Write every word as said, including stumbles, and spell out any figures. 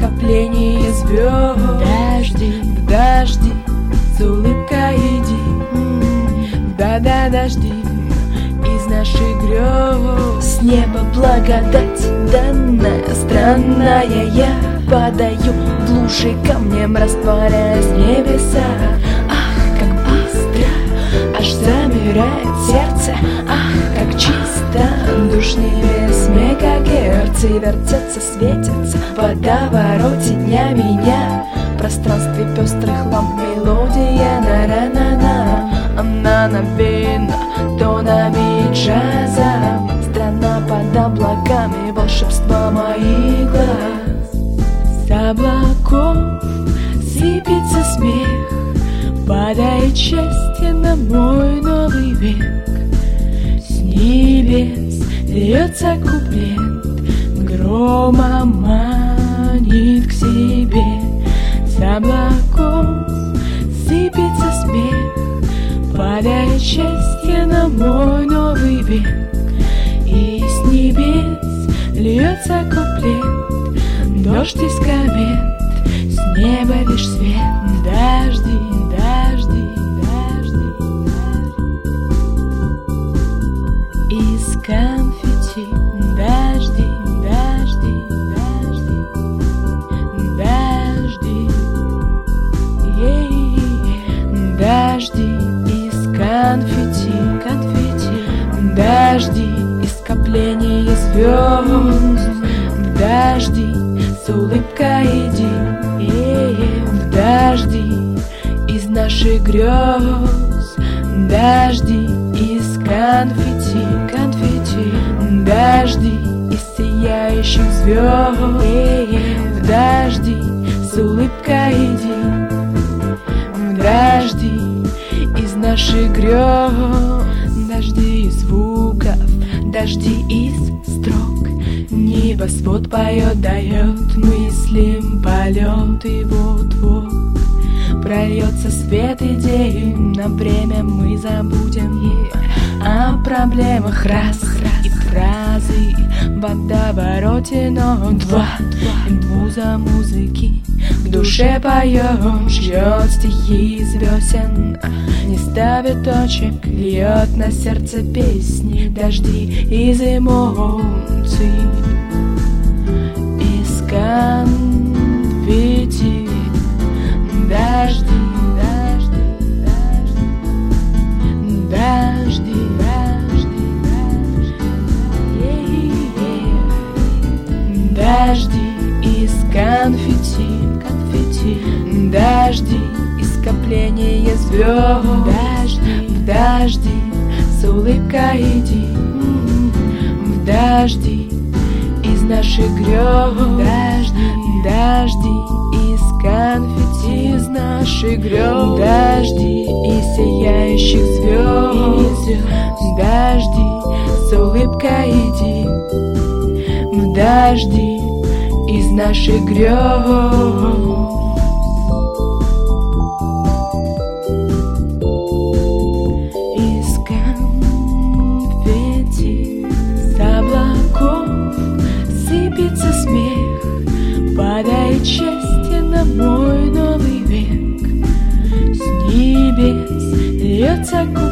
скопление звезд. Дожди, Дожди, с улыбкой иди, да-да, дожди из наших грез. с неба благодать данная, странная я падаю в лужи камнем, растворяясь в небеса. Ах, как быстро, аж замирает сердце. Ах, как чисто, душ небес мегагерцы вертятся, светятся в водовороте дня меня. В пространстве пестрых ламп мелодия на-на-на-на. Она навеяна тонами джаза. Страна под облаками, волшебство моих глаз. С облаков сыпется смех, падает счастье на мой новый век. С небес льется куплет, громом манит к себе. С облаков сыпется смех, падает счастье на мой новый век. И с небес льется куплет, дождь из комет, с неба лишь свет. Дожди, дожди, дожди, дожди из конфетти. Дожди, дожди, дожди, дожди, е-е-е. Дожди из конфетти, конфетти. Дожди из скопления звезд. Дожди, с улыбкой иди, е-е. В дожди из наших грез. Дожди из конфетти, конфетти. Дожди из сияющих звезд, е-е. В дожди с улыбкой иди, в дожди из наших грез. Дожди из звуков, дожди из строк. Небосвод поет, дает мыслям полет. И вот-вот прольется свет идеи. На время мы забудем о проблемах раз, раз и фразы в водовороте. Но два, муза музыки в душе поет, шьет стихи из весен, не ставит точек, льет на сердце песни. Дожди из эмоций, из конфетти. Дожди, дожди, дожди, дожди, дожди, дожди, дожди из конфетти, конфетти. Дожди из скопления звезд. Дожди, дожди, с улыбкой иди, в дожди из наших грез. Дожди, дожди из конфетти, из наших грез. Дожди из сияющих звезд. Дожди, с улыбкой иди, в дожди из наших грез. Сыпется смех, падает счастье на мой новый век. С небес льется